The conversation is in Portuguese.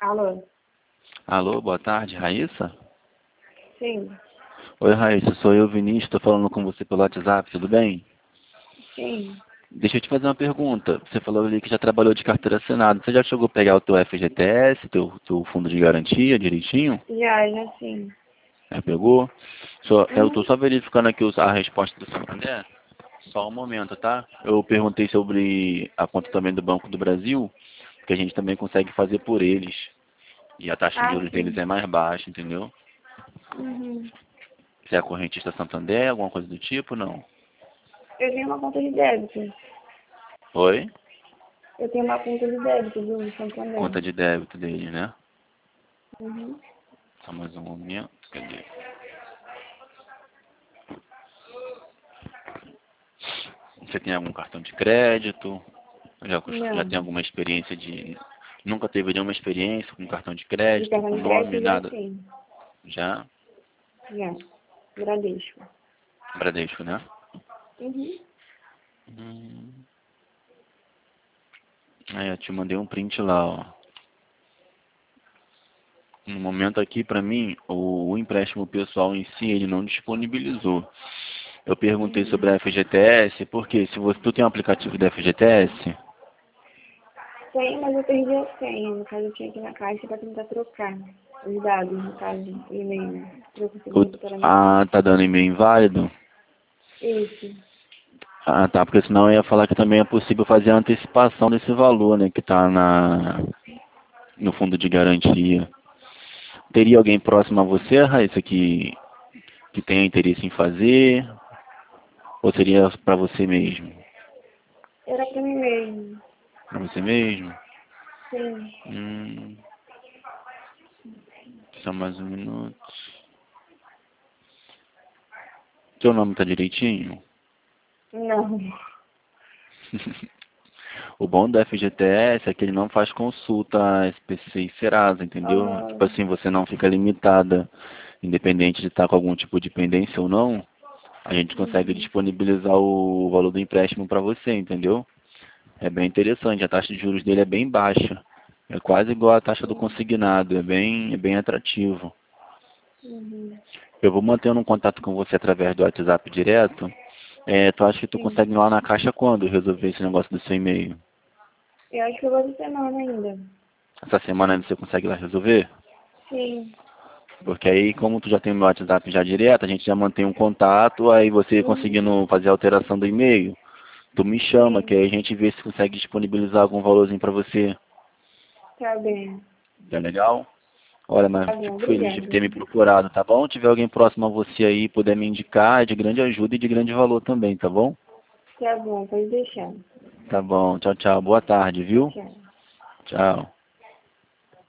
Alô? Alô, boa tarde, Raíssa? Sim, Oi, Raíssa, sou eu, Vinícius, estou falando com você pelo WhatsApp, tudo bem? sim. Deixa eu te fazer uma pergunta. Você falou ali que já trabalhou de carteira assinada. Você já chegou a pegar o teu FGTS, teu fundo de garantia direitinho? Já sim. Já pegou? Eu estou Uhum. só verificando aqui a resposta do Santander. Só um momento, tá? Eu perguntei sobre a conta também do Banco do Brasil, que a gente também consegue fazer por eles. E a taxa de Ah, juros deles sim. é mais baixa, entendeu? Uhum. Você é correntista Santander, alguma coisa do tipo? Não. Eu tenho uma conta de débito. Oi? Eu tenho uma conta de débito do Santander. Conta de débito dele, né? Uhum. Só mais um momento. Cadê? Você tem algum cartão de crédito? Já Não. tem alguma experiência de... Nunca teve nenhuma experiência com cartão de De crédito, cartão com de nome, crédito já nada? sim. Já? Já. Bradesco. Bradesco, né? Uhum. Hum. Aí, eu te mandei um print lá, ó. No momento aqui, para mim, o empréstimo pessoal em si, ele não disponibilizou. Eu perguntei sobre Uhum. a FGTS, porque se tu tem um aplicativo da FGTS, Tem, mas eu perdi a senha. No caso, eu tinha que ir na caixa para tentar trocar os dados, no caso, o e-mail, para eu conseguir botar na minha conta. tá dando e-mail inválido. Isso. Ah, tá, porque senão eu ia falar que também é possível fazer a antecipação desse valor, né, que tá no fundo de garantia. Teria alguém próximo a você, Raíssa, que tenha interesse em fazer? Ou seria para você mesmo? Era para mim mesmo. Para você mesmo? Sim. Hum, só mais um minuto. Teu nome tá direitinho? Não. O bom do FGTS é que ele não faz consulta SPC e Serasa, entendeu? Ah, Tipo assim, você não fica limitada, independente de estar com algum tipo de pendência ou não, a gente consegue uhum. disponibilizar o valor do empréstimo para você, entendeu? É bem interessante, a taxa de juros dele é bem baixa. É quase igual à taxa do consignado, é bem atrativo. Uhum. Eu vou mantendo um contato com você através do WhatsApp direto. Tu acha que tu Sim. consegue ir lá na caixa quando resolver esse negócio do seu e-mail? Eu acho que eu vou de semana ainda. Essa semana você consegue lá resolver? Sim. Porque aí, como tu já tem o meu WhatsApp já direto, a gente já mantém um contato, aí você Uhum. conseguindo fazer a alteração do e-mail, tu me chama, que Sim. aí a gente vê se consegue disponibilizar algum valorzinho pra você. Tá bem. Tá legal? Olha, Tá mas bom, fico feliz de obrigada. ter me procurado, tá bom? Se tiver alguém próximo a você aí, puder me indicar, é de grande ajuda e de grande valor também, tá bom? Tá bom, pode deixar. Tá bom, tchau, tchau. Boa tarde, Tchau, viu? tchau. Tchau.